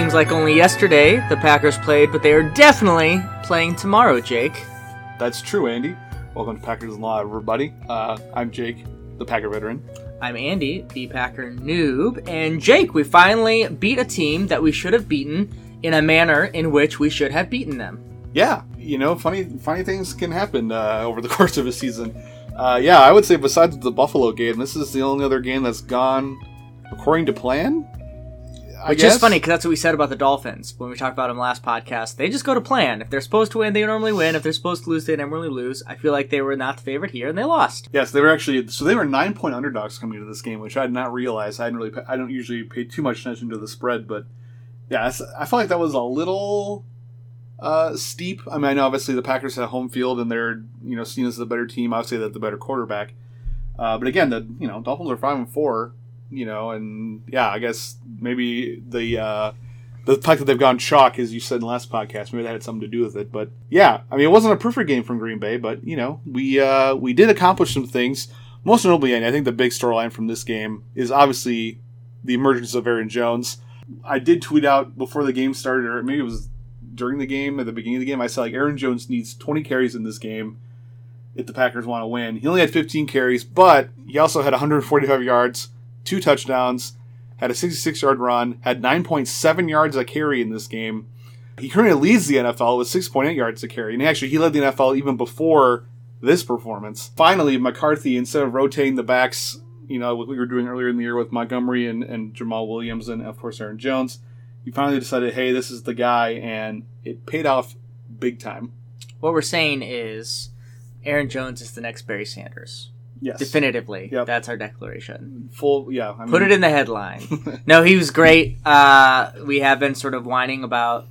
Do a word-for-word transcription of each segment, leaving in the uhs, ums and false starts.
seems like only yesterday the Packers played, but they are definitely playing tomorrow, Jake. That's true, Andy. Welcome to Packers in Law, everybody. Uh, I'm Jake, the Packer veteran. I'm Andy, the Packer noob. And Jake, we finally beat a team that we should have beaten in a manner in which we should have beaten them. Yeah, you know, funny funny things can happen uh, over the course of a season. Uh, yeah, I would say besides the Buffalo game, this is the only other game that's gone according to plan. I Which guess. is funny, because that's what we said about the Dolphins when we talked about them last podcast. They just go to plan. If they're supposed to win, they normally win. If they're supposed to lose, they normally lose. I feel like they were not the favorite here, and they lost. Yes, they were actually, so they were nine-point underdogs coming into this game, which I did not realize. I didn't really, I don't usually pay too much attention to the spread, but yeah, I felt like that was a little uh, steep. I mean, I know obviously the Packers had home field, and they're, you know, seen as the better team. Obviously, they're the better quarterback. Uh, but again, the you know Dolphins are five and four. You know, and yeah, I guess maybe the uh, the fact that they've gone chalk, as you said in the last podcast, maybe that had something to do with it. But yeah, I mean, it wasn't a perfect game from Green Bay, but you know, we uh, we did accomplish some things. Most notably, and I think the big storyline from this game is obviously the emergence of Aaron Jones. I did tweet out before the game started, or maybe it was during the game, at the beginning of the game, I said like Aaron Jones needs twenty carries in this game if the Packers want to win. He only had fifteen carries, but he also had one hundred forty-five yards. Two touchdowns, had a sixty-six-yard run, had nine point seven yards a carry in this game. He currently leads the N F L with six point eight yards a carry. And actually, he led the N F L even before this performance. Finally, McCarthy, instead of rotating the backs, you know, what we were doing earlier in the year with Montgomery and, and Jamal Williams and, of course, Aaron Jones, he finally decided, hey, this is the guy, and it paid off big time. What we're saying is Aaron Jones is the next Barry Sanders. Yes. Definitively. Yep. That's our declaration. Full, yeah. I mean, Put it in the headline. No, he was great. Uh, we have been sort of whining about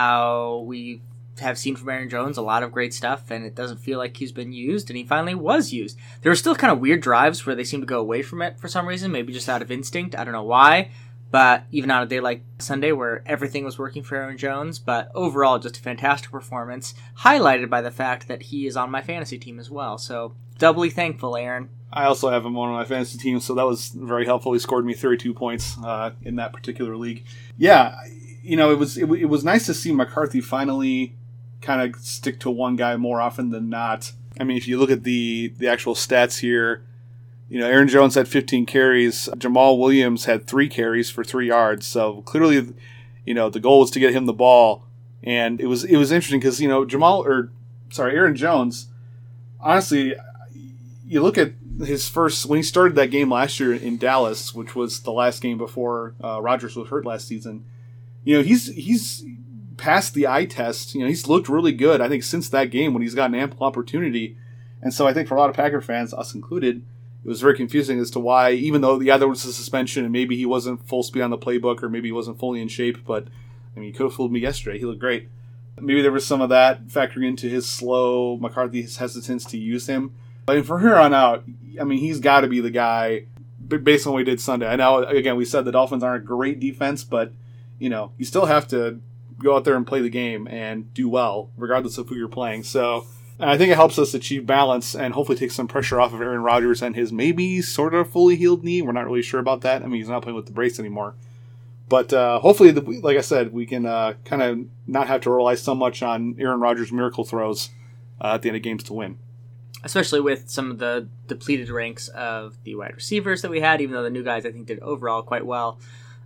how we have seen from Aaron Jones a lot of great stuff, and it doesn't feel like he's been used, and he finally was used. There were still kind of weird drives where they seem to go away from it for some reason, maybe just out of instinct. I don't know why. But even on a day like Sunday where everything was working for Aaron Jones, but overall just a fantastic performance, highlighted by the fact that he is on my fantasy team as well. So doubly thankful, Aaron. I also have him on my fantasy team, so that was very helpful. He scored me thirty-two points uh, in that particular league. Yeah, you know, it was it, it was nice to see McCarthy finally kind of stick to one guy more often than not. I mean, if you look at the, the actual stats here, you know, Aaron Jones had fifteen carries. Jamal Williams had three carries for three yards. So clearly, you know, the goal was to get him the ball. And it was it was interesting because, you know, Jamal, or sorry, Aaron Jones, honestly, you look at his first, when he started that game last year in Dallas, which was the last game before uh, Rodgers was hurt last season, you know, he's he's passed the eye test. You know, he's looked really good, I think, since that game when he's gotten ample opportunity. And so I think for a lot of Packer fans, us included, it was very confusing as to why, even though yeah, there was a suspension and maybe he wasn't full speed on the playbook or maybe he wasn't fully in shape, but I mean, he could have fooled me yesterday. He looked great. Maybe there was some of that factoring into his slow, McCarthy's hesitance to use him. But from here on out, I mean, he's got to be the guy based on what he did Sunday. I know, again, we said the Dolphins aren't a great defense, but, you know, you still have to go out there and play the game and do well, regardless of who you're playing. So and I think it helps us achieve balance and hopefully take some pressure off of Aaron Rodgers and his maybe sort of fully healed knee. We're not really sure about that. I mean, he's not playing with the brace anymore. But uh, hopefully, the, like I said, we can uh, kind of not have to rely so much on Aaron Rodgers' miracle throws uh, at the end of games to win. Especially with some of the depleted ranks of the wide receivers that we had, even though the new guys, I think, did overall quite well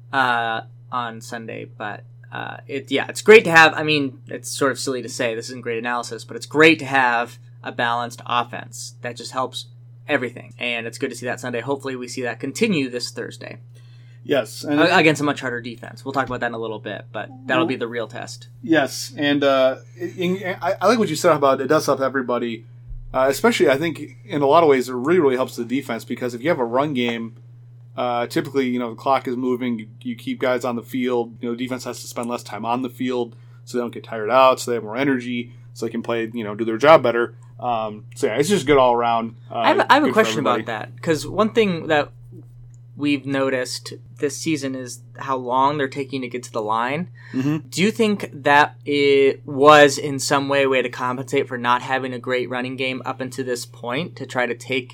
uh, on Sunday. But Uh, it yeah, it's great to have, I mean, it's sort of silly to say, this isn't great analysis, but it's great to have a balanced offense. That just helps everything. And it's good to see that Sunday. Hopefully we see that continue this Thursday. Yes. And against a much harder defense. We'll talk about that in a little bit, but that'll be the real test. Yes. And uh, in, in, I, I like what you said about it does help everybody, uh, especially I think in a lot of ways it really, really helps the defense because if you have a run game, Uh, typically, you know, the clock is moving. You, you keep guys on the field. You know, defense has to spend less time on the field so they don't get tired out, so they have more energy, so they can play, you know, do their job better. Um, so, yeah, it's just good all around. Uh, I have, I have a question about that because one thing that we've noticed this season is how long they're taking to get to the line. Mm-hmm. Do you think that it was in some way a way to compensate for not having a great running game up until this point to try to take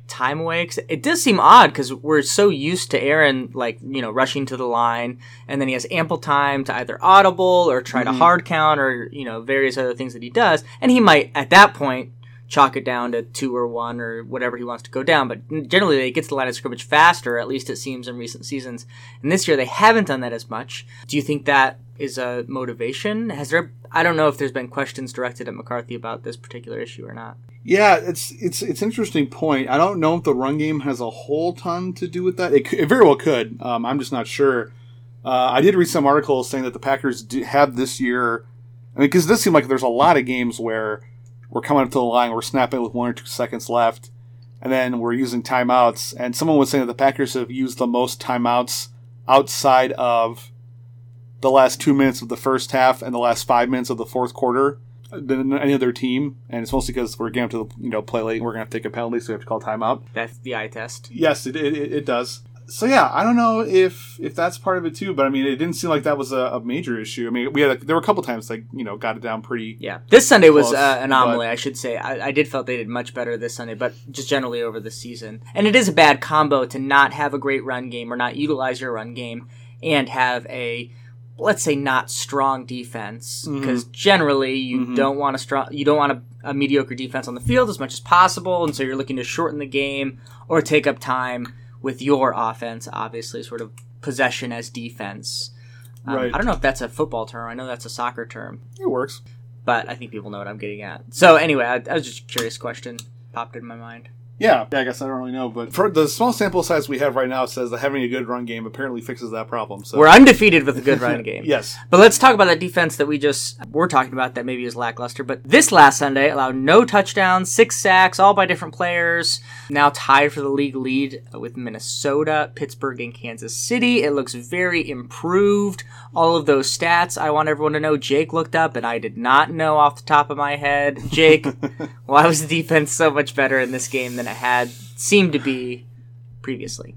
time away? 'Cause it does seem odd because we're so used to Aaron, like, you know, rushing to the line, and then he has ample time to either audible or try mm-hmm. to hard count or, you know, various other things that he does. And he might, at that point, chalk it down to two or one or whatever he wants to go down. But generally, they get to the line of scrimmage faster, at least it seems in recent seasons. And this year, they haven't done that as much. Do you think that is a motivation? Has there, I don't know if there's been questions directed at McCarthy about this particular issue or not. Yeah, it's it's it's an interesting point. I don't know if the run game has a whole ton to do with that. It, it very well could. Um, I'm just not sure. Uh, I did read some articles saying that the Packers do have this year. I mean, because it does seem like there's a lot of games where we're coming up to the line, we're snapping with one or two seconds left, and then we're using timeouts. And someone was saying that the Packers have used the most timeouts outside of the last two minutes of the first half and the last five minutes of the fourth quarter than any other team, and it's mostly because we're getting up to the, you know, play late and we're going to have to take a penalty, so we have to call timeout. That's the eye test. Yes, it, it it does. So yeah, I don't know if if that's part of it too, but I mean, it didn't seem like that was a, a major issue. I mean, we had a, there were a couple times like, you know, got it down pretty. Yeah, this Sunday close, was uh, an anomaly, but, I should say. I, I did felt they did much better this Sunday, but just generally over the season. And it is a bad combo to not have a great run game or not utilize your run game and have a, let's say, not strong defense, because mm-hmm. generally you mm-hmm. don't want a strong, you don't want a, a mediocre defense on the field as much as possible, and so you're looking to shorten the game or take up time with your offense, obviously, sort of possession as defense. Um, right. I don't know if that's a football term. I know that's a soccer term. It works. But I think people know what I'm getting at. So anyway, I, I was just a curious question. Popped in my mind. Yeah, yeah, I guess I don't really know, but for the small sample size we have right now, it says that having a good run game apparently fixes that problem. So we're undefeated with a good run game. Yes. But let's talk about that defense that we just were talking about that maybe is lackluster. But this last Sunday allowed no touchdowns, six sacks, all by different players. Now tied for the league lead with Minnesota, Pittsburgh, and Kansas City. It looks very improved. All of those stats I want everyone to know Jake looked up, and I did not know off the top of my head. Jake, why was the defense so much better in this game than it had seemed to be previously?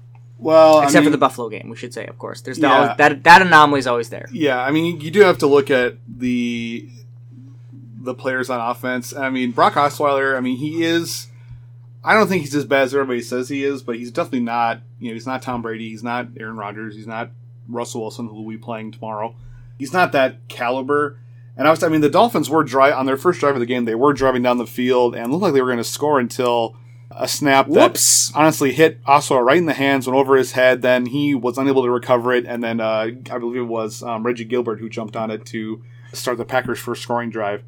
Well, except I mean, for the Buffalo game, we should say, of course. There's the, yeah. always, that that anomaly is always there. Yeah, I mean, you do have to look at the the players on offense. I mean, Brock Osweiler, I mean, he is. I don't think he's as bad as everybody says he is, but he's definitely not. You know, he's not Tom Brady. He's not Aaron Rodgers. He's not Russell Wilson, who will be playing tomorrow. He's not that caliber. And I was, I mean, the Dolphins were dry on their first drive of the game. They were driving down the field and looked like they were going to score until a snap Whoops. that honestly hit Osweiler right in the hands, went over his head. Then he was unable to recover it, and then uh, I believe it was um, Reggie Gilbert who jumped on it to start the Packers' first scoring drive.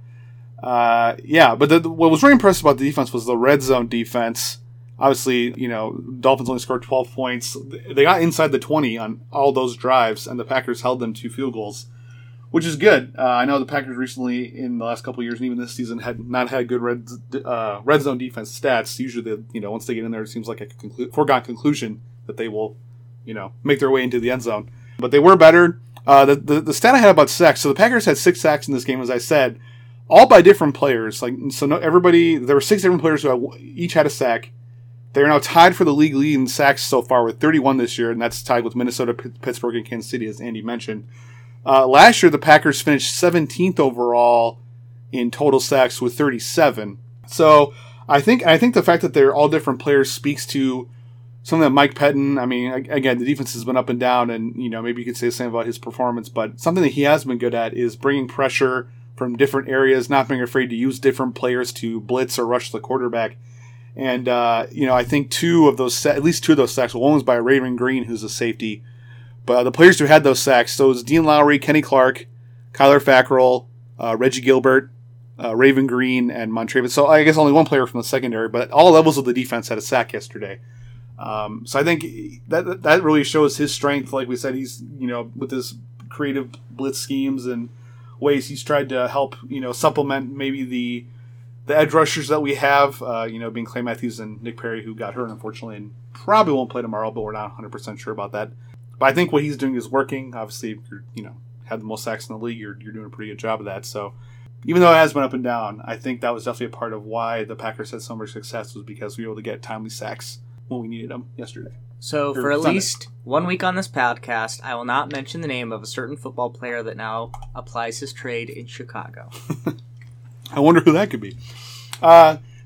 Uh, yeah, but the, what was really impressive about the defense was the red zone defense. Obviously, you know, Dolphins only scored twelve points. They got inside the twenty on all those drives, and the Packers held them to field goals, which is good. Uh, I know the Packers recently, in the last couple of years, and even this season, had not had good red uh, red zone defense stats. Usually, the, you know, once they get in there, it seems like a conclu- foregone conclusion that they will, you know, make their way into the end zone. But they were better. Uh, the, the the stat I had about sacks. So the Packers had six sacks in this game, as I said, all by different players. Like so, no, everybody there were six different players who had, each had a sack. They're now tied for the league lead in sacks so far with thirty-one this year, and that's tied with Minnesota, P- Pittsburgh, and Kansas City, as Andy mentioned. Uh, last year, the Packers finished seventeenth overall in total sacks with thirty-seven. So I think I think the fact that they're all different players speaks to something that Mike Pettin, I mean, again, the defense has been up and down, and you know maybe you could say the same about his performance, but something that he has been good at is bringing pressure from different areas, not being afraid to use different players to blitz or rush the quarterback. And, uh, you know, I think two of those, at least two of those sacks, one was by Raven Green, who's a safety. But uh, the players who had those sacks, so it was Dean Lowry, Kenny Clark, Kyler Fackrell, uh, Reggie Gilbert, uh, Raven Green, and Montravis. So I guess only one player from the secondary, but all levels of the defense had a sack yesterday. Um, so I think that that really shows his strength. Like we said, he's, you know, with his creative blitz schemes and ways he's tried to help, you know, supplement maybe the the edge rushers that we have, uh, you know, being Clay Matthews and Nick Perry, who got hurt, unfortunately, and probably won't play tomorrow, but we're not one hundred percent sure about that. But I think what he's doing is working. Obviously, if you're, you know, had the most sacks in the league, you're, you're doing a pretty good job of that. So even though it has been up and down, I think that was definitely a part of why the Packers had so much success, was because we were able to get timely sacks when we needed them yesterday. So or for at Sunday. least one week on this podcast, I will not mention the name of a certain football player that now applies his trade in Chicago. I wonder who that could be. Uh,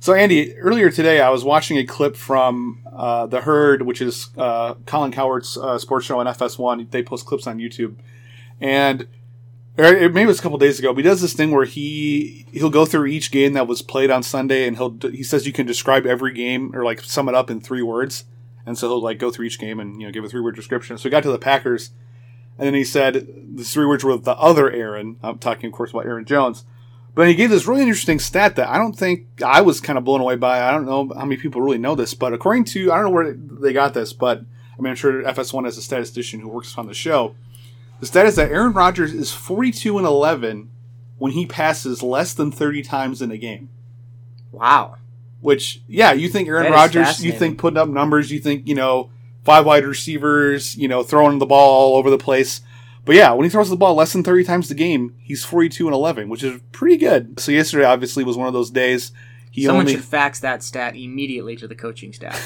So, Andy, earlier today I was watching a clip from uh, The Herd, which is uh, Colin Cowherd's uh, sports show on F S one. They post clips on YouTube. And or maybe it was a couple days ago, but he does this thing where he, he'll go through each game that was played on Sunday, and he'll he says you can describe every game or like sum it up in three words. And so he'll like go through each game and you know give a three-word description. So he got to the Packers, and then he said the three words were the other Aaron. I'm talking, of course, about Aaron Jones. But he gave this really interesting stat that I don't think I was kind of blown away by. I don't know how many people really know this, but according to, I don't know where they got this, but I mean, I'm sure F S one has a statistician who works on the show. The stat is that Aaron Rodgers is forty-two and eleven when he passes less than thirty times in a game. Wow. Which, yeah, you think Aaron Rodgers, you think putting up numbers, you think, you know, five wide receivers, you know, throwing the ball all over the place. But yeah, when he throws the ball less than thirty times a game, he's forty-two and eleven, which is pretty good. So yesterday obviously was one of those days. He Someone only... should fax that stat immediately to the coaching staff.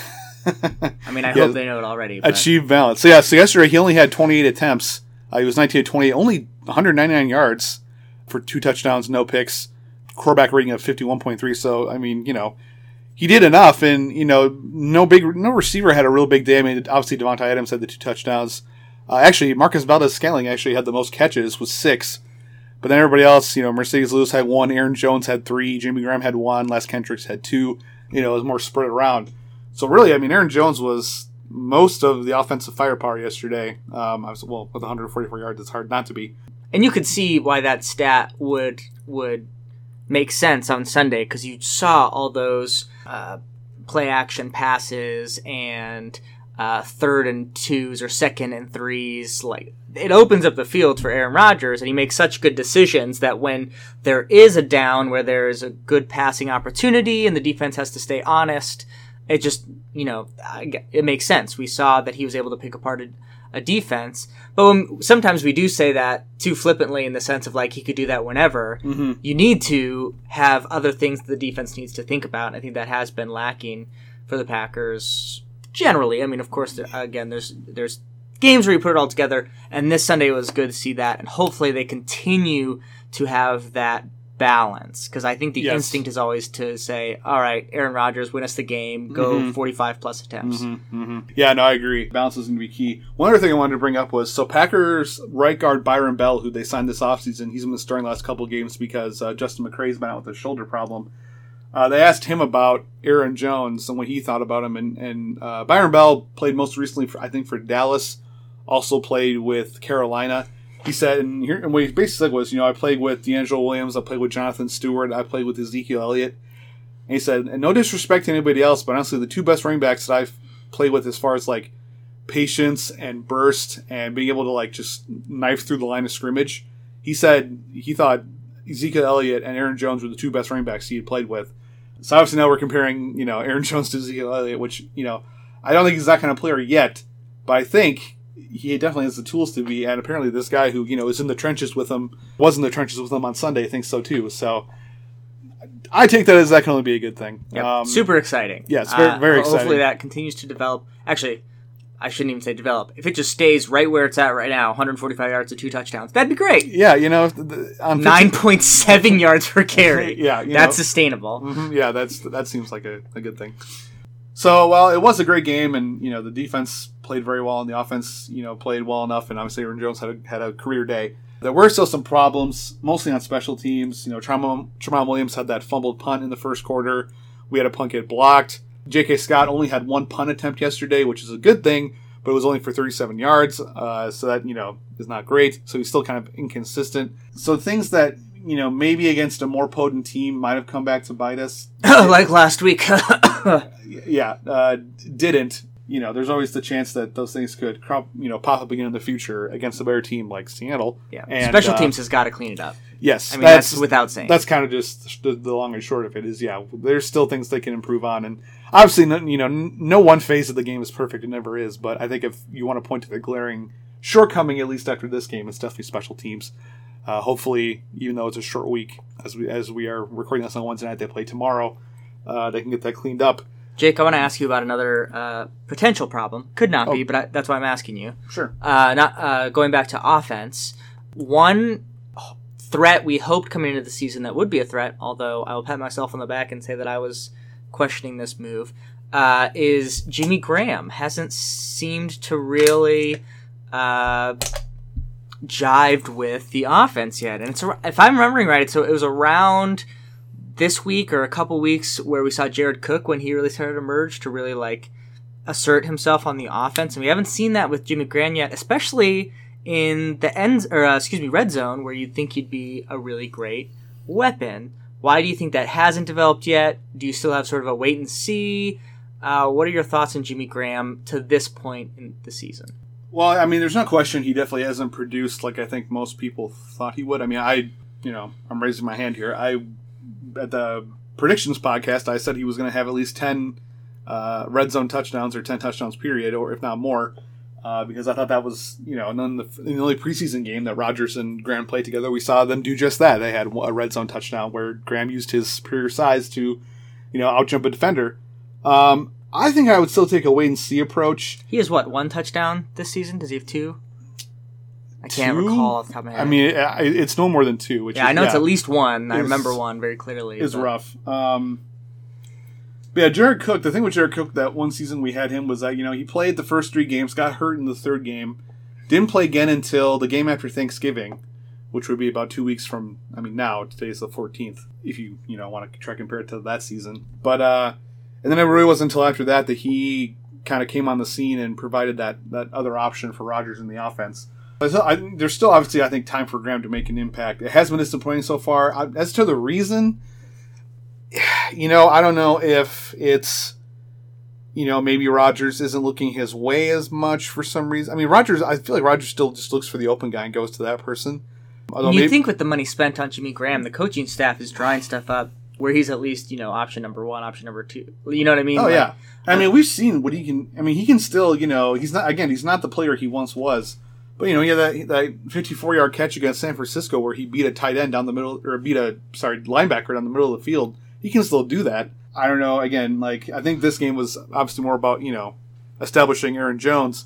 I mean, I yeah, hope they know it already. But... Achieve balance. So yeah, so yesterday he only had twenty-eight attempts. Uh, he was nineteen of twenty-eight, only one hundred ninety-nine yards for two touchdowns, no picks. Quarterback rating of fifty-one point three. So, I mean, you know, he did enough. And, you know, no big, no receiver had a real big day. I mean, obviously Devontae Adams had the two touchdowns. Uh, actually, Marcus Valdez-Scantling actually had the most catches with six. But then everybody else, you know, Mercedes Lewis had one, Aaron Jones had three, Jimmy Graham had one, Les Kendricks had two. You know, it was more spread around. So really, I mean, Aaron Jones was most of the offensive firepower yesterday. Um, I was, well, with one hundred forty-four yards, it's hard not to be. And you could see why that stat would would make sense on Sunday, because you saw all those uh, play action passes and uh, third and twos or second and threes. Like, it opens up the field for Aaron Rodgers, and he makes such good decisions that when there is a down where there is a good passing opportunity and the defense has to stay honest, it just, you know, it makes sense. We saw that he was able to pick apart a, a defense. But when, sometimes we do say that too flippantly in the sense of like he could do that whenever. Mm-hmm. You need to have other things that the defense needs to think about. I think that has been lacking for the Packers generally. I mean, of course, there, again, there's there's games where you put it all together, and this Sunday was good to see that, and hopefully they continue to have that balance, because I think the yes. instinct is always to say, all right, Aaron Rodgers, win us the game, go mm-hmm. forty-five plus attempts. Mm-hmm, mm-hmm. Yeah, no, I agree. Balance is going to be key. One other thing I wanted to bring up was, so Packers right guard Byron Bell, who they signed this offseason, he's been starting the last couple of games because uh, Justin McCray's been out with a shoulder problem. Uh, they asked him about Aaron Jones and what he thought about him, and, and uh, Byron Bell played most recently, for, I think, for Dallas, also played with Carolina. He said, and, here, and what he basically said was, you know, I played with D'Angelo Williams, I played with Jonathan Stewart, I played with Ezekiel Elliott. And he said, and no disrespect to anybody else, but honestly, the two best running backs that I've played with as far as, like, patience and burst and being able to, like, just knife through the line of scrimmage, he said he thought Ezekiel Elliott and Aaron Jones were the two best running backs he had played with. So obviously now we're comparing, you know, Aaron Jones to Ezekiel Elliott, which, you know, I don't think he's that kind of player yet, but I think he definitely has the tools to be, and apparently this guy who, you know, is in the trenches with him, was in the trenches with him on Sunday, thinks so too. So I take that as that can only be a good thing. Yep. Um, Super exciting. Yeah, it's very, very uh, exciting. Hopefully that continues to develop. Actually, I shouldn't even say develop. If it just stays right where it's at right now, one hundred forty-five yards and two touchdowns, that'd be great. Yeah, you know, if the, on nine point seven yards per carry. Yeah, you that's know, sustainable. Mm-hmm, yeah, that's that seems like a, a good thing. So, well, it was a great game, and, you know, the defense played very well, and the offense, you know, played well enough, and obviously Aaron Jones had a, had a career day. There were still some problems, mostly on special teams. You know, Tramon, Tramon Williams had that fumbled punt in the first quarter. We had a punt get blocked. J K. Scott only had one punt attempt yesterday, which is a good thing, but it was only for thirty-seven yards, uh, so that, you know, is not great. So he's still kind of inconsistent. So things that, you know, maybe against a more potent team might have come back to bite us. Like last week. yeah, uh, didn't. You know, there's always the chance that those things could crop, you know, pop up again in the future against a better team like Seattle. Yeah, and, special uh, teams has got to clean it up. Yes, I mean, that's, that's without saying. That's kind of just the, the long and short of it is, yeah, there's still things they can improve on. And obviously, no, you know, no one phase of the game is perfect. It never is. But I think if you want to point to the glaring shortcoming, at least after this game, it's definitely special teams. Uh, hopefully, even though it's a short week, as we as we are recording this on Wednesday night, they play tomorrow, uh, they can get that cleaned up. Jake, I want to ask you about another uh, potential problem. Could not oh. be, but I, that's why I'm asking you. Sure. Uh, not uh, going back to offense. One threat we hoped coming into the season that would be a threat, although I will pat myself on the back and say that I was questioning this move, uh, is Jimmy Graham hasn't seemed to really uh, jived with the offense yet. And it's if I'm remembering right, so it was around this week or a couple weeks where we saw Jared Cook when he really started to emerge to really like assert himself on the offense, and we haven't seen that with Jimmy Graham yet, especially in the end or uh, excuse me red zone where you'd think he'd be a really great weapon. Why do you think that hasn't developed yet? Do you still have sort of a wait and see? Uh, what are your thoughts on Jimmy Graham to this point in the season? Well, I mean, there's no question he definitely hasn't produced like I think most people thought he would. I mean, I, you know, I'm raising my hand here. I, at the predictions podcast, I said he was going to have at least ten uh, red zone touchdowns or ten touchdowns period, or if not more, uh, because I thought that was, you know, in the, in the only preseason game that Rodgers and Graham played together, we saw them do just that. They had a red zone touchdown where Graham used his superior size to, you know, outjump a defender. Um, I think I would still take a wait and see approach. He has what, one touchdown this season? Does he have two? I can't two? recall off the top of my head. I mean, it, it's no more than two. Which yeah, is, I know yeah, it's at least one. I is, remember one very clearly. It's but. rough. Um, but yeah, Jared Cook, the thing with Jared Cook that one season we had him was that, you know, he played the first three games, got hurt in the third game, didn't play again until the game after Thanksgiving, which would be about two weeks from, I mean, now, today's the fourteenth, if you, you know, want to try to compare it to that season. But, uh, and then it really wasn't until after that that he kind of came on the scene and provided that, that other option for Rodgers in the offense. But so I, there's still, obviously, I think, time for Graham to make an impact. It has been disappointing so far. I, as to the reason, you know, I don't know if it's, you know, maybe Rodgers isn't looking his way as much for some reason. I mean, Rodgers, I feel like Rodgers still just looks for the open guy and goes to that person. Although you maybe, think with the money spent on Jimmy Graham, the coaching staff is drawing stuff up where he's at least, you know, option number one, option number two. You know what I mean? Oh, like, yeah. I mean, we've seen what he can, I mean, he can still, you know, he's not, again, he's not the player he once was. But, you know, he had that, that fifty-four-yard catch against San Francisco where he beat a tight end down the middle, or beat a, sorry, linebacker down the middle of the field. He can still do that. I don't know. Again, like, I think this game was obviously more about, you know, establishing Aaron Jones.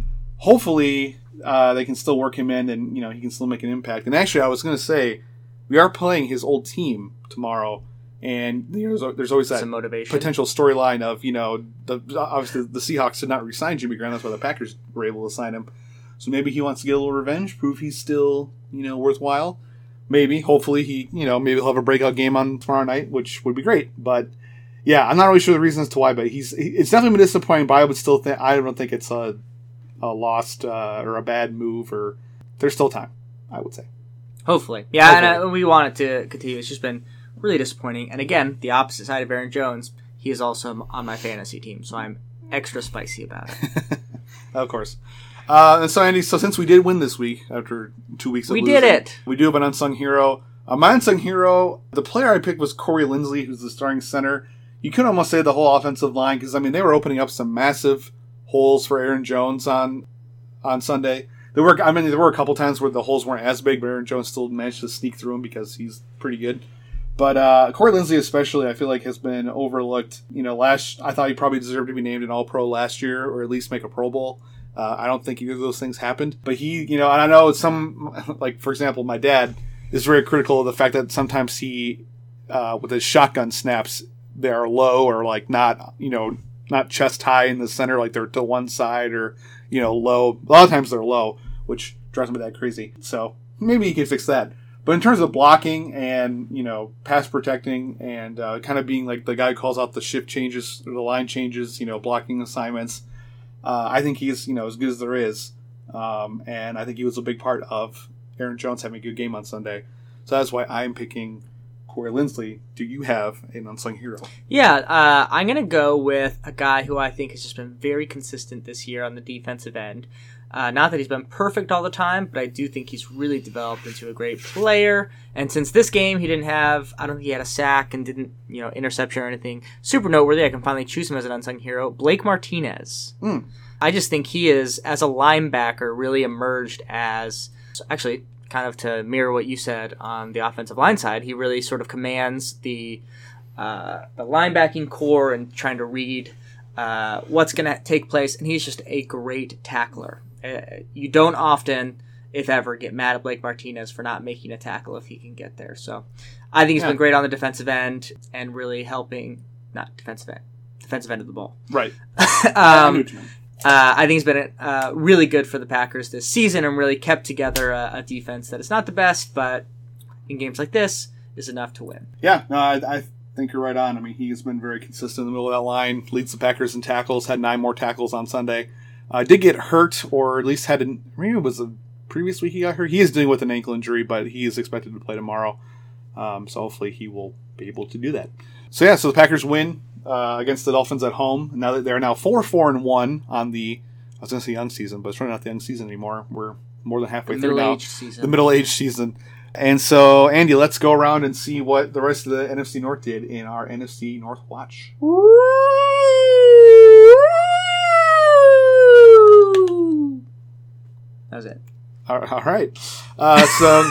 Hopefully, uh, they can still work him in and, you know, he can still make an impact. And actually, I was going to say, we are playing his old team tomorrow. And you know, there's, there's always that potential storyline of, you know, the, obviously the Seahawks did not re-sign Jimmy Graham. That's why the Packers were able to sign him. So maybe he wants to get a little revenge, prove he's still, you know, worthwhile. Maybe, hopefully he, you know, maybe he'll have a breakout game on tomorrow night, which would be great. But yeah, I'm not really sure the reasons to why, but he's it's definitely been disappointing. But I would still think I don't think it's a a lost uh, or a bad move, or there's still time, I would say. Hopefully, yeah, Hopefully. and uh, we want it to continue. It's just been really disappointing. And again, the opposite side of Aaron Jones, he is also on my fantasy team, so I'm extra spicy about it. Of course. Uh, and so, Andy, so since we did win this week, after two weeks of we losing, did it. We do have an unsung hero. Uh, my unsung hero, the player I picked was Corey Linsley, who's the starting center. You could almost say the whole offensive line, because, I mean, they were opening up some massive holes for Aaron Jones on on Sunday. There were, I mean, there were a couple times where the holes weren't as big, but Aaron Jones still managed to sneak through them because he's pretty good. But uh, Corey Linsley especially, I feel like, has been overlooked. You know, last I thought he probably deserved to be named an All-Pro last year, or at least make a Pro Bowl. Uh, I don't think either of those things happened. But he, you know, and I know some, like, for example, my dad is very critical of the fact that sometimes he, uh, with his shotgun snaps, they are low or, like, not, you know, not chest high in the center, like they're to one side or, you know, low. A lot of times they're low, which drives me that crazy. So maybe he can fix that. But in terms of blocking and, you know, pass protecting and uh, kind of being like the guy who calls out the shift changes or the line changes, you know, blocking assignments, Uh, I think he's, you know, as good as there is. Um, and I think he was a big part of Aaron Jones having a good game on Sunday. So that's why I'm picking Corey Linsley. Do you have an unsung hero? Yeah, uh, I'm going to go with a guy who I think has just been very consistent this year on the defensive end. Uh, not that he's been perfect all the time, but I do think he's really developed into a great player. And since this game, he didn't have, I don't think he had a sack and didn't, you know, interception or anything super noteworthy. I can finally choose him as an unsung hero. Blake Martinez. Mm. I just think he is, as a linebacker, really emerged as, actually, kind of to mirror what you said on the offensive line side, he really sort of commands the uh, the linebacking core and trying to read uh, what's going to take place. And he's just a great tackler. Uh, you don't often, if ever, get mad at Blake Martinez for not making a tackle if he can get there. So I think he's yeah. been great on the defensive end and really helping not defensive end, defensive end of the ball. Right. um, uh, I think he's been uh, really good for the Packers this season and really kept together a, a defense that is not the best, but in games like this is enough to win. Yeah, no, I, I think you're right on. I mean, he's been very consistent in the middle of that line, leads the Packers in tackles, had nine more tackles on Sunday. Uh, did get hurt, or at least had an, maybe it was the previous week he got hurt. He is dealing with an ankle injury, but he is expected to play tomorrow. Um, so hopefully he will be able to do that. So yeah, so the Packers win uh, against the Dolphins at home. Now that they're now four, four, and one on the, I was going to say young season, but it's really not the young season anymore. We're more than halfway the through now. Season. The middle-aged season. And so, Andy, let's go around and see what the rest of the N F C North did in our N F C North Watch. That was it. All right. Uh, so,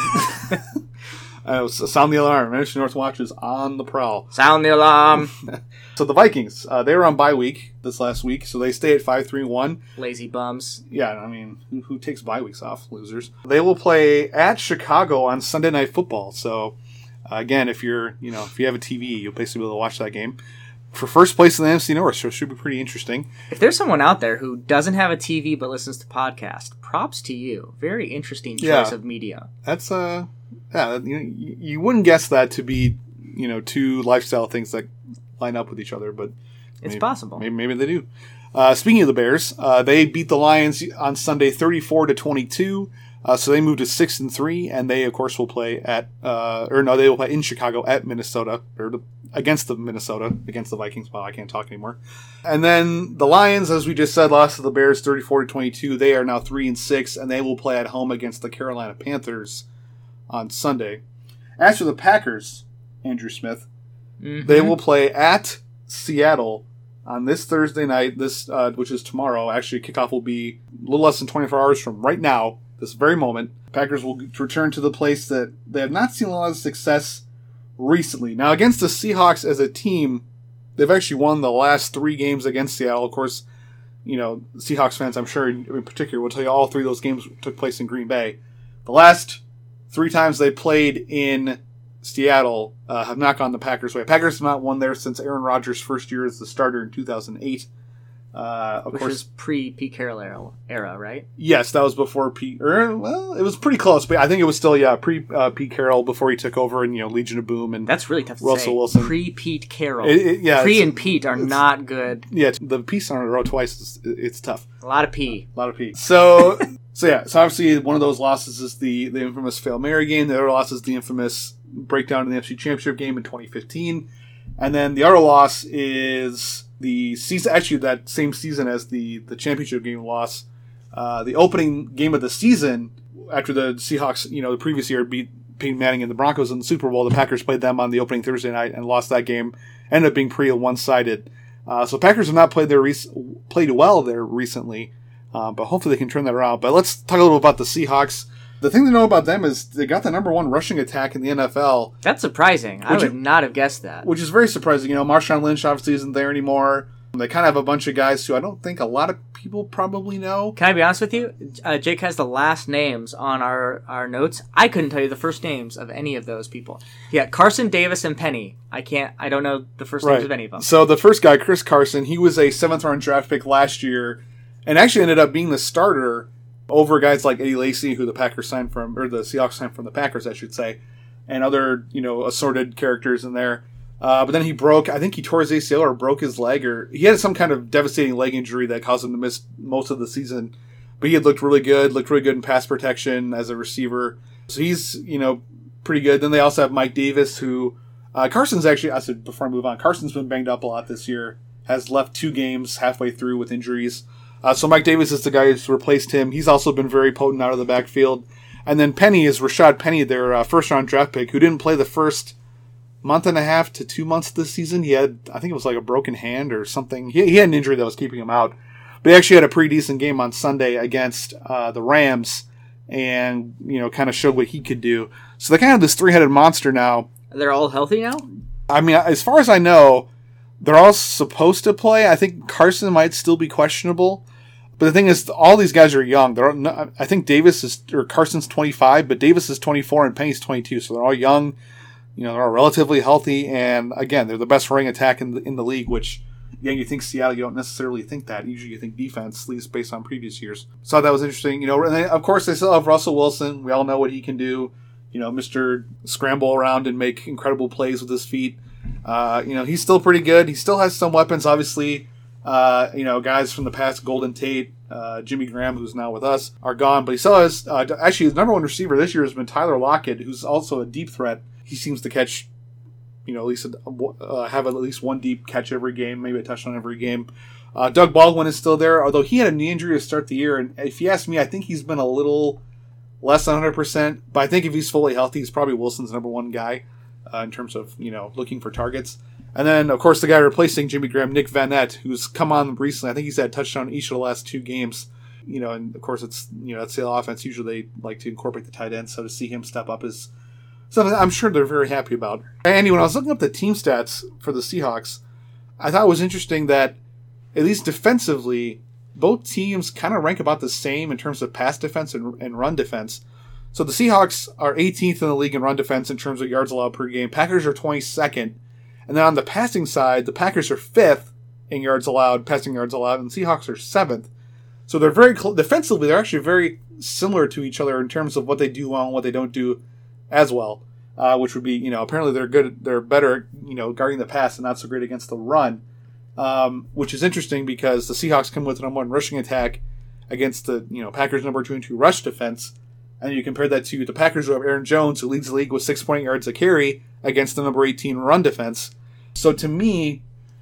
uh, sound the alarm. N F C North Watch is on the prowl. Sound the alarm. So the Vikings, uh, they were on bye week this last week, so they stay at five three one. Lazy bums. Yeah, I mean, who, who takes bye weeks off? Losers. They will play at Chicago on Sunday Night Football. So, uh, again, if you're, you know, if you have a T V, you'll basically be able to watch that game for first place in the N F C North. So it should be pretty interesting. If there's someone out there who doesn't have a T V but listens to podcasts, props to you. Very interesting choice yeah, of media. That's uh, yeah, you, you wouldn't guess that to be, you know, two lifestyle things that line up with each other, but it's maybe, possible. Maybe, maybe they do. Uh, speaking of the Bears, uh, they beat the Lions on Sunday, thirty-four to twenty-two. Uh, so they moved to six and three, and they of course will play at, uh, or no, they will play in Chicago at Minnesota, or the, against the Minnesota, against the Vikings. Well, I can't talk anymore. And then the Lions, as we just said, lost to the Bears, thirty-four to twenty-two. They are now three and six, and they will play at home against the Carolina Panthers on Sunday. As for the Packers, Andrew Smith, mm-hmm. they will play at Seattle on this Thursday night, this uh, which is tomorrow. Actually, kickoff will be a little less than twenty-four hours from right now, this very moment. Packers will return to the place that they have not seen a lot of success recently. Now, against the Seahawks as a team, they've actually won the last three games against Seattle. Of course, you know, Seahawks fans, I'm sure in particular, will tell you all three of those games took place in Green Bay. The last three times they played in Seattle uh, have not gone the Packers' way. Packers have not won there since Aaron Rodgers' first year as the starter in two thousand eight. Uh, of Which course, was pre-Pete Carroll era, era, right? Yes, that was before Pete. Or, well, it was pretty close, but I think it was still yeah pre uh, Pete Carroll before he took over, and you know Legion of Boom and that's really tough to Russell say. Wilson. Pre-Pete Carroll, it, it, yeah, pre and Pete are not good. Yeah, the piece on a row twice is it's tough. A lot of P, a lot of P. So. So yeah, so obviously one of those losses is the, the infamous Fail Mary game. The other loss is the infamous breakdown in the N F C Championship game in twenty fifteen. And then the other loss is the season, actually that same season as the, the championship game loss. Uh, the opening game of the season, after the Seahawks, you know, the previous year beat Peyton Manning and the Broncos in the Super Bowl, the Packers played them on the opening Thursday night and lost that game. Ended up being pretty one-sided. Uh, so Packers have not played their rec- played well there recently. Uh, but hopefully they can turn that around. But let's talk a little about the Seahawks. The thing to know about them is they got the number one rushing attack in the N F L. That's surprising. I would you, not have guessed that. Which is very surprising. You know, Marshawn Lynch obviously isn't there anymore. They kind of have a bunch of guys who I don't think a lot of people probably know. Can I be honest with you? Uh, Jake has the last names on our, our notes. I couldn't tell you the first names of any of those people. Yeah, Carson, Davis, and Penny. I can't. I don't know the first right. names of any of them. So the first guy, Chris Carson, he was a seventh round draft pick last year. And actually ended up being the starter over guys like Eddie Lacy, who the Packers signed from, or the Seahawks signed from the Packers, I should say, and other, you know, assorted characters in there. Uh, but then he broke, I think he tore his A C L or broke his leg, or he had some kind of devastating leg injury that caused him to miss most of the season. But he had looked really good, looked really good in pass protection as a receiver. So he's, you know, pretty good. Then they also have Mike Davis, who, uh, Carson's actually, I said before I move on, Carson's been banged up a lot this year, has left two games halfway through with injuries. Uh, so Mike Davis is the guy who's replaced him. He's also been very potent out of the backfield. And then Penny is Rashad Penny, their uh, first-round draft pick, who didn't play the first month and a half to two months this season. He had, I think it was like a broken hand or something. He, he had an injury that was keeping him out. But he actually had a pretty decent game on Sunday against uh, the Rams and, you know, kind of showed what he could do. So they kind of have this three-headed monster now. They're all healthy now? I mean, as far as I know, they're all supposed to play. I think Carson might still be questionable. But the thing is, all these guys are young. They're not, I think Davis is, or Carson's twenty-five, but Davis is twenty-four and Penny's twenty-two. So they're all young, You know, they're relatively healthy, and again, they're the best running attack in the, in the league, which, again, you think Seattle, you don't necessarily think that. Usually you think defense, at least based on previous years. So that was interesting. You know, and then, of course, they still have Russell Wilson. We all know what he can do. You know, Mister Scramble around and make incredible plays with his feet. Uh, you know, he's still pretty good. He still has some weapons, obviously. Uh, you know, guys from the past, Golden Tate, uh, Jimmy Graham, who's now with us, are gone. But he still has, uh, actually, his number one receiver this year has been Tyler Lockett, who's also a deep threat. He seems to catch, you know, at least a, uh, have at least one deep catch every game, maybe a touchdown every game. Uh, Doug Baldwin is still there, although he had a knee injury to start the year. And if you ask me, I think he's been a little less than one hundred percent. But I think if he's fully healthy, he's probably Wilson's number one guy uh, in terms of, you know, looking for targets. And then, of course, the guy replacing Jimmy Graham, Nick Vanette, who's come on recently. I think he's had a touchdown each of the last two games. You know, and of course, it's, you know, that's the offense. Usually they like to incorporate the tight end. So to see him step up is something I'm sure they're very happy about. And when I was looking up the team stats for the Seahawks, I thought it was interesting that, at least defensively, both teams kind of rank about the same in terms of pass defense and, and run defense. So the Seahawks are eighteenth in the league in run defense in terms of yards allowed per game. Packers are twenty-second. And then on the passing side, the Packers are fifth in yards allowed, passing yards allowed, and the Seahawks are seventh. So they're very close. Defensively, they're actually very similar to each other in terms of what they do well and what they don't do as well. Uh, which would be, you know, apparently they're good, they're better, you know, guarding the pass and not so great against the run. Um, which is interesting because the Seahawks come with a number one rushing attack against the, you know, Packers number two and two rush defense. And you compare that to the Packers who have Aaron Jones, who leads the league with six point eight yards a carry against the number eighteen run defense. So to me,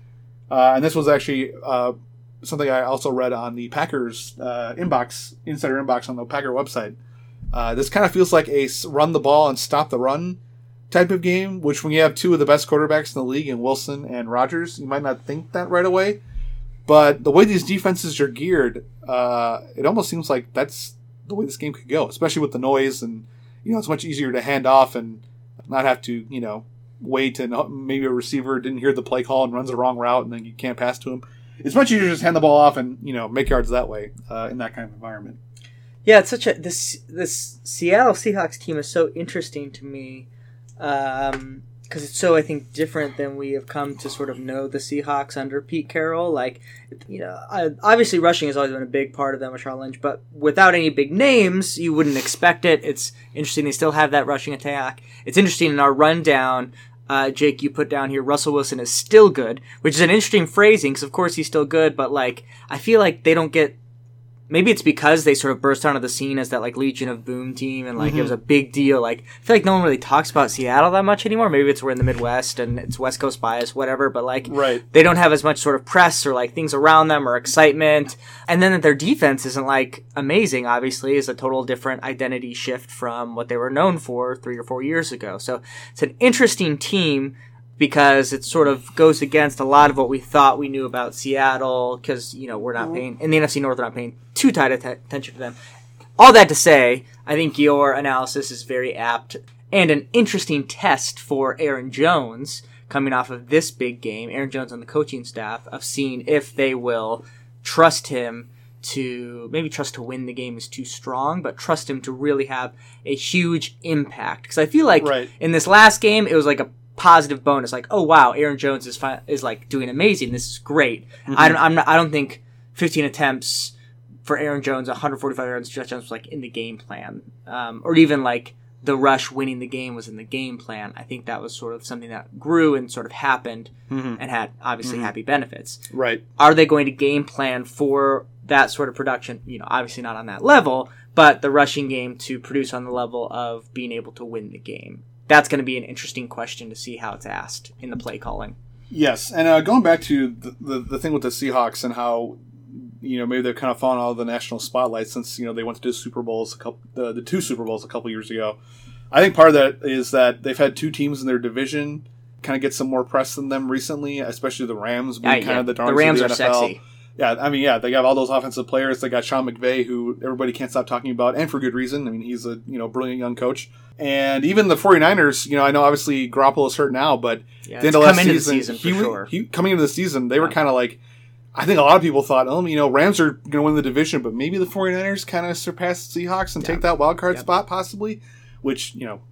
uh, and this was actually uh, something I also read on the Packers uh, inbox, insider inbox on the Packer website. Uh, this kind of feels like a run the ball and stop the run type of game, which when you have two of the best quarterbacks in the league in Wilson and Rodgers, you might not think that right away. But the way these defenses are geared, uh, it almost seems like that's the way this game could go, especially with the noise. And, you know, it's much easier to hand off and not have to, you know, wait and maybe a receiver didn't hear the play call and runs the wrong route and then you can't pass to him. It's much easier to just hand the ball off and, you know, make yards that way uh, in that kind of environment. Yeah, it's such a this this Seattle Seahawks team is so interesting to me because um, it's so, I think, different than we have come to sort of know the Seahawks under Pete Carroll. Like, you know, I, obviously rushing has always been a big part of them with Marshawn Lynch, but without any big names, you wouldn't expect it. It's interesting they still have that rushing attack. It's interesting in our rundown. Uh, Jake, you put down here, Russell Wilson is still good, which is an interesting phrasing because, of course, he's still good, but, like, I feel like they don't get... Maybe it's because they sort of burst onto the scene as that, like, Legion of Boom team, and, like, mm-hmm. it was a big deal. Like, I feel like no one really talks about Seattle that much anymore. Maybe it's we're in the Midwest and it's West Coast bias, whatever, but, like, right. they don't have as much sort of press or, like, things around them or excitement. And then that their defense isn't, like, amazing, obviously, is a total different identity shift from what they were known for three or four years ago. So it's an interesting team because it sort of goes against a lot of what we thought we knew about Seattle because, you know, we're not paying, in the N F C North, we're not paying too tight attention to them. All that to say, I think your analysis is very apt and an interesting test for Aaron Jones coming off of this big game, Aaron Jones and the coaching staff, of seeing if they will trust him to, maybe trust to win the game is too strong, but trust him to really have a huge impact. Because I feel like right. in this last game, it was like a positive bonus, like, oh wow, Aaron Jones is fi- is like doing amazing. This is great. Mm-hmm. I don't, I'm not, I don't think fifteen attempts for Aaron Jones, one hundred forty-five yards, touchdowns was like in the game plan, um, or even like the rush winning the game was in the game plan. I think that was sort of something that grew and sort of happened mm-hmm. and had obviously mm-hmm. happy benefits. Right? Are they going to game plan for that sort of production? You know, obviously not on that level, but the rushing game to produce on the level of being able to win the game. That's going to be an interesting question to see how it's asked in the play calling. Yes, and uh, going back to the, the the thing with the Seahawks and how, you know, maybe they've kind of fallen out of the national spotlight since, you know, they went to the Super Bowls a couple, the, the two Super Bowls a couple years ago. I think part of that is that they've had two teams in their division kind of get some more press than them recently, especially the Rams being yeah, kind yeah. of the darlings the Rams of the are N F L. Sexy. Yeah, I mean, yeah, they have all those offensive players. They got Sean McVay, who everybody can't stop talking about, and for good reason. I mean, he's a, you know, brilliant young coach. And even the 49ers, you know, I know obviously Garoppolo's hurt now, but yeah, the end of last season, season, season he, sure. he coming into the season, they yeah. were kind of like, I think a lot of people thought, oh, you know, Rams are going to win the division, but maybe the 49ers kind of surpass the Seahawks and yeah. take that wild card yeah. spot possibly, which, you know,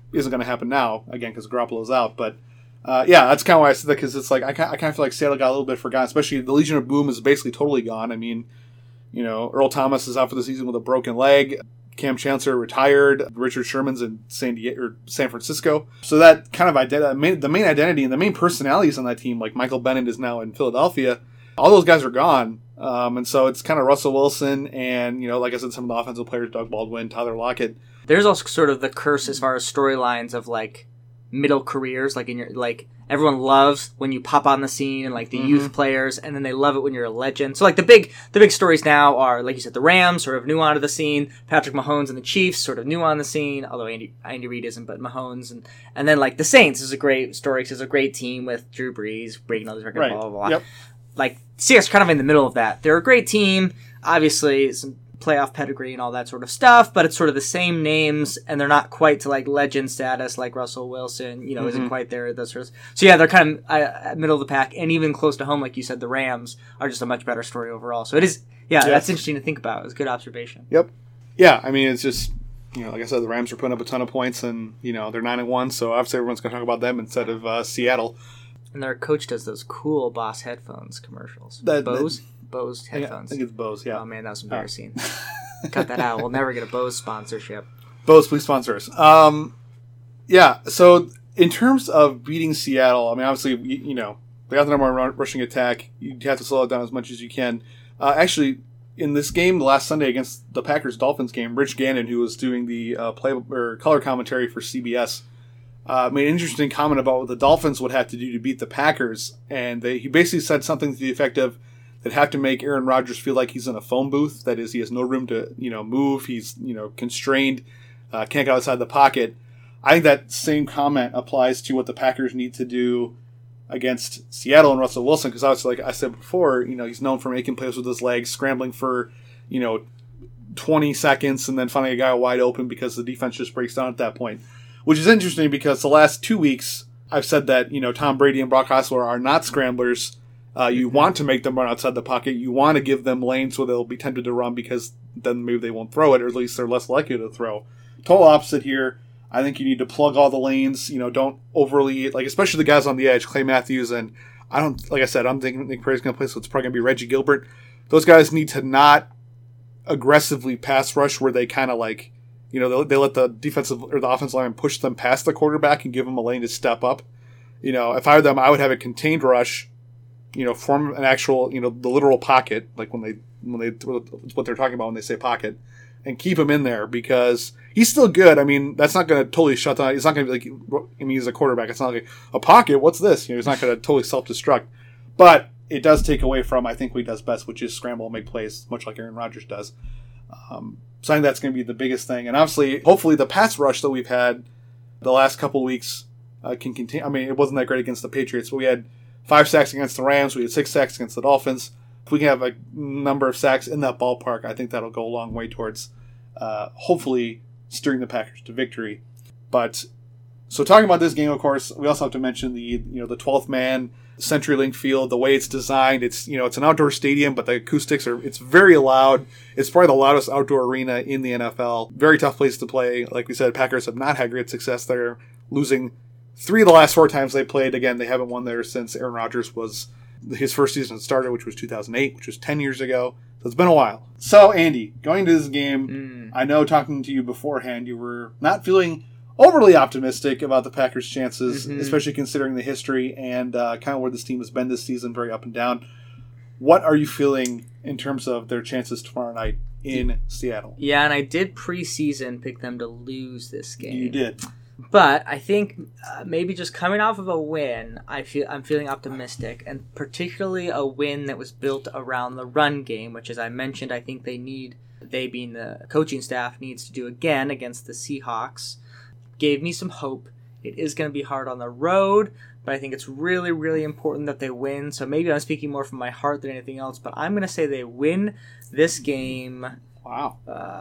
isn't going to happen now, again, because Garoppolo's out. But, uh, yeah, that's kind of why I said that, because it's like, I, I kind of feel like Seattle got a little bit forgotten, especially the Legion of Boom is basically totally gone. I mean, you know, Earl Thomas is out for the season with a broken leg. Cam Chancellor retired. Richard Sherman's in San Diego, or San Francisco. So that kind of identity, the main identity and the main personalities on that team, like Michael Bennett is now in Philadelphia, all those guys are gone. Um, and so it's kind of Russell Wilson and, you know, like I said, some of the offensive players, Doug Baldwin, Tyler Lockett. There's also sort of the curse as far as storylines of, like, middle careers, like in your, like, everyone loves when you pop on the scene and, like, the mm-hmm. youth players, and then they love it when you're a legend. So, like, the big the big stories now are, like you said, the Rams sort of new onto the scene, Patrick Mahomes and the Chiefs sort of new on the scene, although Andy Andy Reid isn't, but Mahomes, and and then, like, the Saints is a great story, because it's a great team with Drew Brees breaking all these records, right. blah, blah, blah. Yep. Like, Seahawks are kind of in the middle of that. They're a great team, obviously, some playoff pedigree and all that sort of stuff, but it's sort of the same names, and they're not quite to, like, legend status like Russell Wilson, you know, mm-hmm. isn't quite there. Those sort of, so yeah, they're kind of uh, middle of the pack, and even close to home, like you said, the Rams are just a much better story overall. So it is, yeah, yeah. That's interesting to think about. It's a good observation. Yep. Yeah, I mean, it's just, you know, like I said, the Rams are putting up a ton of points, and, you know, they're nine and one, so obviously everyone's going to talk about them instead of uh, Seattle. And their coach does those cool Boss headphones commercials. That, Bose? That, Bose headphones. I think it's Bose, yeah. Oh, man, that was embarrassing. Cut that out. We'll never get a Bose sponsorship. Bose, please sponsor us. Um, yeah, so in terms of beating Seattle, I mean, obviously, you, you know, they got the number one rushing attack. You have to slow it down as much as you can. Uh, actually, in this game last Sunday against the Packers-Dolphins game, Rich Gannon, who was doing the uh, play or color commentary for C B S, uh, made an interesting comment about what the Dolphins would have to do to beat the Packers. And they, he basically said something to the effect of, that have to make Aaron Rodgers feel like he's in a phone booth. That is, he has no room to, you know, move. He's, you know, constrained, uh, can't get outside the pocket. I think that same comment applies to what the Packers need to do against Seattle and Russell Wilson, because obviously, like I said before, you know, he's known for making plays with his legs, scrambling for, you know, twenty seconds, and then finding a guy wide open because the defense just breaks down at that point. Which is interesting because the last two weeks, I've said that, you know, Tom Brady and Brock Osweiler are not scramblers. Uh, you want to make them run outside the pocket. You want to give them lanes where they'll be tempted to run, because then maybe they won't throw it, or at least they're less likely to throw. Total opposite here. I think you need to plug all the lanes. You know, don't overly, like, especially the guys on the edge, Clay Matthews, and I don't, like I said, I don't think Nick Perry's going to play, so it's probably going to be Reggie Gilbert. Those guys need to not aggressively pass rush where they kind of like, you know, they, they let the defensive or the offensive line push them past the quarterback and give them a lane to step up. You know, if I were them, I would have a contained rush. You know, form an actual, you know, the literal pocket, like when they, when they, it's what they're talking about when they say pocket, and keep him in there, because he's still good. I mean, that's not going to totally shut down. It's not going to be like, I mean, he's a quarterback. It's not like a pocket. What's this? You know, it's not going to totally self-destruct, but it does take away from, I think, what he does best, which is scramble and make plays, much like Aaron Rodgers does. Um, so I think that's going to be the biggest thing. And obviously, hopefully the pass rush that we've had the last couple of weeks uh, can continue. I mean, it wasn't that great against the Patriots, but we had Five sacks against the Rams. We had six sacks against the Dolphins. If we can have a number of sacks in that ballpark, I think that'll go a long way towards uh, hopefully steering the Packers to victory. But so talking about this game, of course, we also have to mention the you know the twelfth man CenturyLink Field, the way it's designed. It's you know it's an outdoor stadium, but the acoustics are it's very loud. It's probably the loudest outdoor arena in the N F L. Very tough place to play. Like we said, Packers have not had great success there, losing three of the last four times they played. Again, they haven't won there since Aaron Rodgers was his first season started, which was two thousand eight, which was ten years ago. So it's been a while. So, Andy, going to this game, mm. I know talking to you beforehand, you were not feeling overly optimistic about the Packers' chances, mm-hmm. especially considering the history and uh, kind of where this team has been this season, very up and down. What are you feeling in terms of their chances tomorrow night in Seattle? Yeah, and I did preseason pick them to lose this game. You did. But I think uh, maybe just coming off of a win, I feel I'm feeling optimistic, and particularly a win that was built around the run game, which, as I mentioned, I think they need, they being the coaching staff, needs to do again against the Seahawks. Gave me some hope. It is going to be hard on the road, but I think it's really, really important that they win. So maybe I'm speaking more from my heart than anything else, but I'm going to say they win this game. Wow.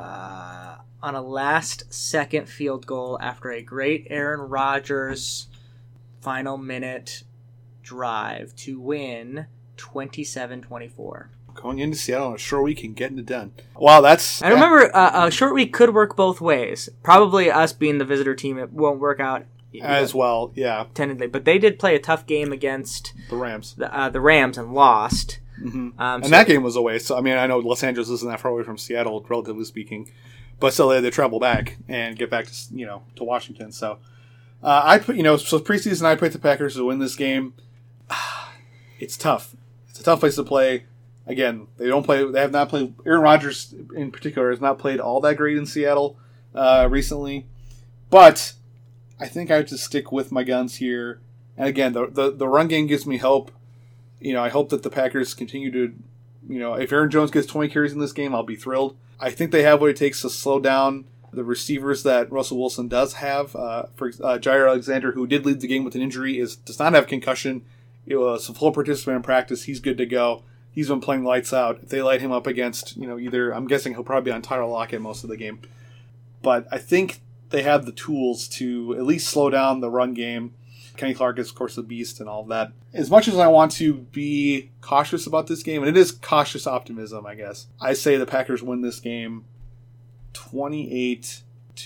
Uh, on a last-second field goal after a great Aaron Rodgers final minute drive to win twenty-seven twenty-four. Going into Seattle on a short week and getting it done. Wow, that's... I remember uh, a short week could work both ways. Probably us being the visitor team, it won't work out as well, yeah. Tentatively. But they did play a tough game against the Rams. The, uh, the Rams and lost. Mm-hmm. Um, and so, that game was away. So I mean, I know Los Angeles isn't that far away from Seattle, relatively speaking, but still they had to travel back and get back to you know to Washington. So uh, I put you know so preseason I picked the Packers to win this game. It's tough. It's a tough place to play. Again, they don't play. They have not played. Aaron Rodgers in particular has not played all that great in Seattle uh, recently, but I think I have to stick with my guns here. And again, the, the the run game gives me hope. You know, I hope that the Packers continue to, you know, if Aaron Jones gets twenty carries in this game, I'll be thrilled. I think they have what it takes to slow down the receivers that Russell Wilson does have. Uh, for uh, Jair Alexander, who did lead the game with an injury, is does not have concussion. It was a full participant in practice. He's good to go. He's been playing lights out. If they light him up against, you know, either, I'm guessing he'll probably be on Tyler Lockett most of the game. But I think they have the tools to at least slow down the run game. Kenny Clark is, of course, a beast and all of that. As much as I want to be cautious about this game, and it is cautious optimism, I guess, I say the Packers win this game twenty-eight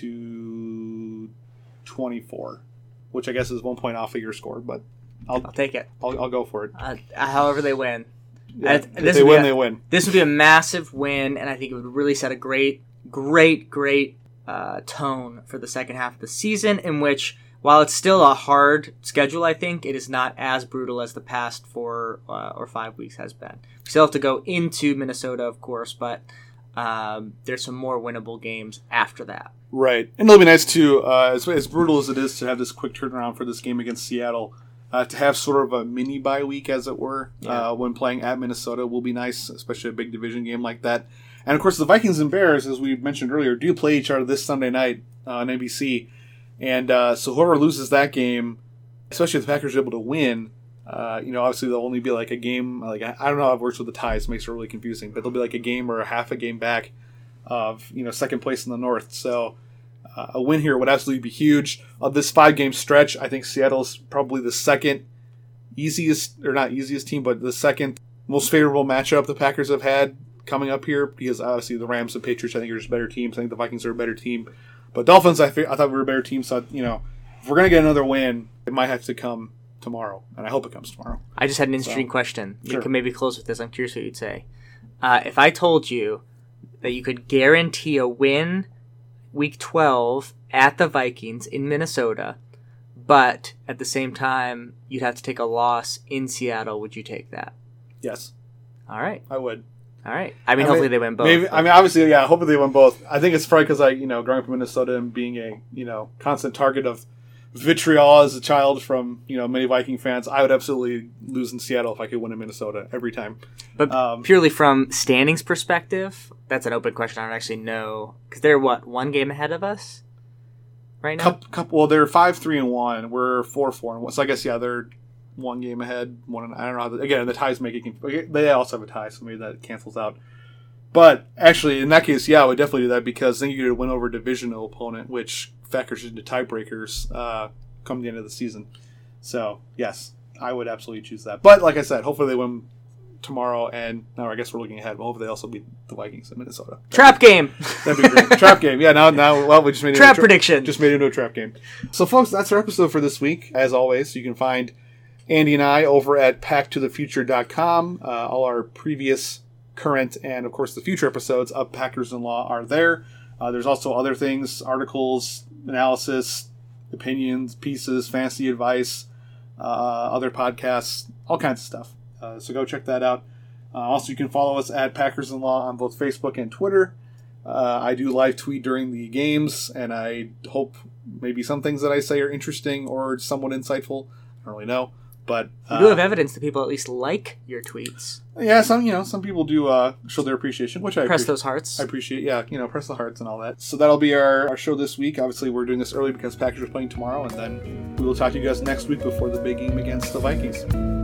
to twenty-four, which I guess is one point off of your score, but I'll, I'll take it. I'll, I'll go for it. Uh, however they win. Yeah, if they win, a, they win. This would be a massive win, and I think it would really set a great, great, great uh, tone for the second half of the season, in which, while it's still a hard schedule, I think, it is not as brutal as the past four uh, or five weeks has been. We still have to go into Minnesota, of course, but um, there's some more winnable games after that. Right. And it'll be nice, too, uh, as, as brutal as it is to have this quick turnaround for this game against Seattle, uh, to have sort of a mini bye week, as it were, yeah. uh, when playing at Minnesota will be nice, especially a big division game like that. And, of course, the Vikings and Bears, as we mentioned earlier, do play each other this Sunday night uh, on N B C. And uh, so whoever loses that game, especially if the Packers are able to win, uh, you know, obviously there'll only be like a game. Like I don't know how it works with the ties; it makes it really confusing. But there'll be like a game or a half a game back of you know second place in the North. So uh, a win here would absolutely be huge. Of this five game stretch, I think Seattle's probably the second easiest, or not easiest team, but the second most favorable matchup the Packers have had coming up here. Because obviously the Rams and Patriots, I think, are just better teams. I think the Vikings are a better team. But Dolphins, I, th- I thought we were a better team, so, you know, if we're going to get another win, it might have to come tomorrow, and I hope it comes tomorrow. I just had an interesting so, question. You sure. can maybe close with this. I'm curious what you'd say. Uh, if I told you that you could guarantee a win week twelve at the Vikings in Minnesota, but at the same time you'd have to take a loss in Seattle, would you take that? Yes. All right. I would. All right. I mean, I hopefully mean, they win both. Maybe, I mean, obviously, yeah, hopefully they win both. I think it's probably because I, you know, growing up in Minnesota and being a, you know, constant target of vitriol as a child from, you know, many Viking fans, I would absolutely lose in Seattle if I could win in Minnesota every time. But um, purely from standings perspective, that's an open question. I don't actually know. Because they're, what, one game ahead of us right now? Couple, couple, well, they're five, three, and one. We're four, four, and one. So I guess, yeah, they're one game ahead. One, I don't know. How the, again, the ties make it. They also have a tie, so maybe that cancels out. But actually, in that case, yeah, I would definitely do that because then you get a win over a divisional opponent, which factors into tiebreakers uh, come the end of the season. So yes, I would absolutely choose that. But like I said, hopefully they win tomorrow, and now I guess we're looking ahead. But hopefully they also beat the Vikings in Minnesota. That'd trap be, game. That'd be great. Trap game. Yeah. Now, now, well, we just made it trap into a tra- prediction. Just made it into a trap game. So, folks, that's our episode for this week. As always, you can find Andy and I over at pack to the future dot com. Uh, all our previous, current, and of course the future episodes of Packers in Law are there. Uh, there's also other things, articles, analysis, opinions, pieces, fantasy advice, uh, other podcasts, all kinds of stuff. Uh, so go check that out. Uh, also, you can follow us at Packers in Law on both Facebook and Twitter. Uh, I do live tweet during the games, and I hope maybe some things that I say are interesting or somewhat insightful. I don't really know. But uh, you do have evidence that people at least like your tweets. Yeah, some you know some people do uh, show their appreciation, which I press appre- those hearts. I appreciate. Yeah, you know, press the hearts and all that. So that'll be our, our show this week. Obviously, we're doing this early because Packers are playing tomorrow, and then we will talk to you guys next week before the big game against the Vikings.